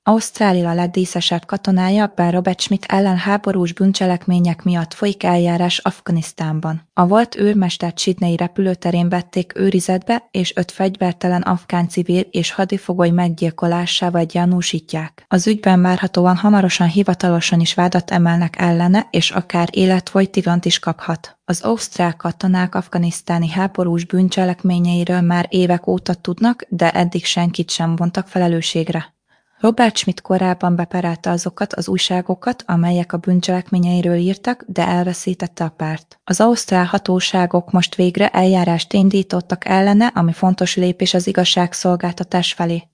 Ausztrália legdíszesebb katonája, bár Robert Schmidt ellen háborús bűncselekmények miatt folyik eljárás Afganisztánban. A volt őrmestert Sydneyi repülőterén vették őrizetbe, és 5 fegyvertelen afgán civil és hadifogoly meggyilkolásával gyanúsítják. Az ügyben várhatóan hamarosan hivatalosan is vádat emelnek ellene, és akár életfolytiglant is kaphat. Az ausztrál katonák afganisztáni háborús bűncselekményeiről már évek óta tudnak, de eddig senkit sem vontak felelősségre. Robert Schmidt korábban beperelte azokat az újságokat, amelyek a bűncselekményeiről írtak, de elveszítette a pert. Az ausztrál hatóságok most végre eljárást indítottak ellene, ami fontos lépés az igazságszolgáltatás felé.